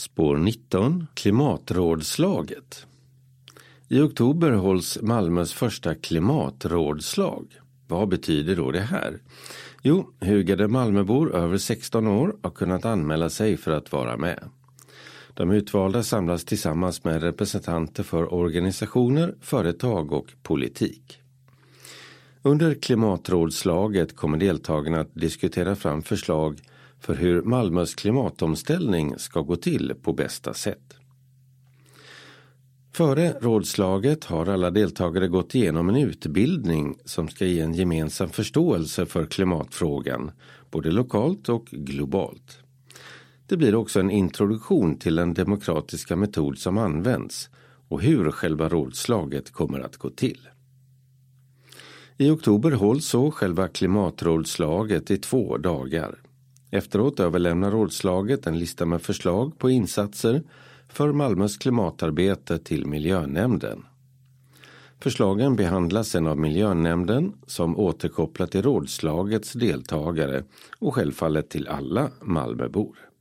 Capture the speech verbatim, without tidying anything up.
Spår nitton. Klimatrådslaget. I oktober hålls Malmös första klimatrådslag. Vad betyder då det här? Jo, hugade Malmöbor över sexton år har kunnat anmäla sig för att vara med. De utvalda samlas tillsammans med representanter för organisationer, företag och politik. Under klimatrådslaget kommer deltagarna att diskutera fram förslag för hur Malmös klimatomställning ska gå till på bästa sätt. Före rådslaget har alla deltagare gått igenom en utbildning som ska ge en gemensam förståelse för klimatfrågan, både lokalt och globalt. Det blir också en introduktion till den demokratiska metod som används och hur själva rådslaget kommer att gå till. I oktober hålls så själva klimatrådslaget i två dagar. Efteråt överlämnar rådslaget en lista med förslag på insatser för Malmös klimatarbete till miljönämnden. Förslagen behandlas sedan av miljönämnden som återkopplar till rådslagets deltagare och självfallet till alla Malmöbor.